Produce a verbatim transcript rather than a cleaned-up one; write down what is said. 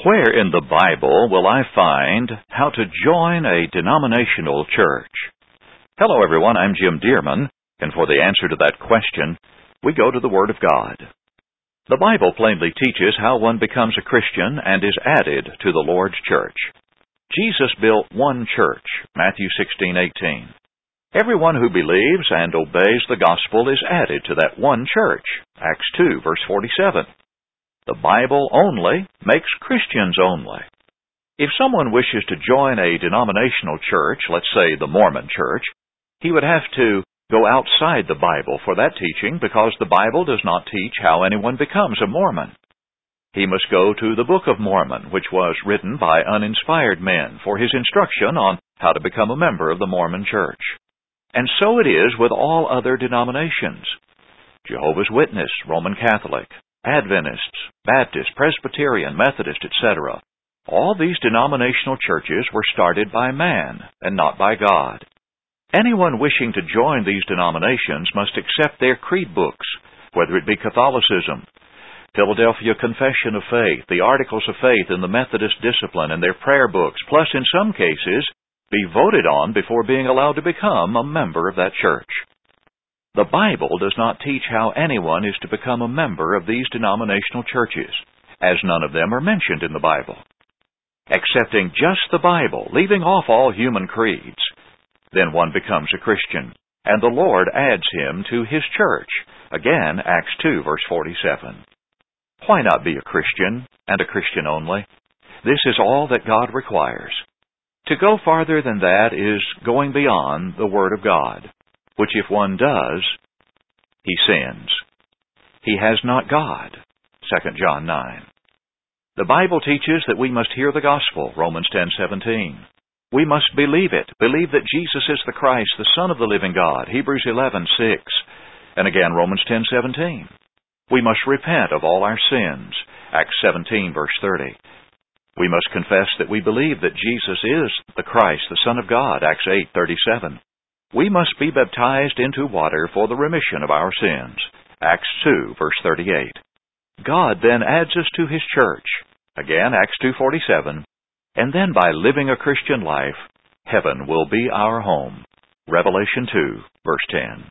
Where in the Bible will I find how to join a denominational church? Hello everyone, I'm Jim Dearman, and for the answer to that question, we go to the Word of God. The Bible plainly teaches how one becomes a Christian and is added to the Lord's church. Jesus built one church, Matthew sixteen eighteen. Everyone who believes and obeys the gospel is added to that one church, Acts two, verse forty-seven. The Bible only makes Christians only. If someone wishes to join a denominational church, let's say the Mormon church, he would have to go outside the Bible for that teaching because the Bible does not teach how anyone becomes a Mormon. He must go to the Book of Mormon, which was written by uninspired men, for his instruction on how to become a member of the Mormon church. And so it is with all other denominations. Jehovah's Witness, Roman Catholic, Adventists, Baptist, Presbyterian, Methodist, et cetera. All these denominational churches were started by man and not by God. Anyone wishing to join these denominations must accept their creed books, whether it be Catholicism, Philadelphia Confession of Faith, the Articles of Faith in the Methodist discipline, and their prayer books, plus in some cases, be voted on before being allowed to become a member of that church. The Bible does not teach how anyone is to become a member of these denominational churches, as none of them are mentioned in the Bible. Accepting just the Bible, leaving off all human creeds, then one becomes a Christian, and the Lord adds him to His church. Again, Acts two, verse forty-seven. Why not be a Christian, and a Christian only? This is all that God requires. To go farther than that is going beyond the Word of God, which if one does, he sins. He has not God, Second John nine. The Bible teaches that we must hear the gospel, Romans ten seventeen. We must believe it, believe that Jesus is the Christ, the Son of the living God, Hebrews eleven six, and again Romans ten seventeen. We must repent of all our sins, Acts seventeen, verse thirty. We must confess that we believe that Jesus is the Christ, the Son of God, Acts eight thirty-seven. We must be baptized into water for the remission of our sins, Acts two, verse thirty-eight. God then adds us to His church, again Acts two forty-seven, and then by living a Christian life, heaven will be our home, Revelation two, verse ten.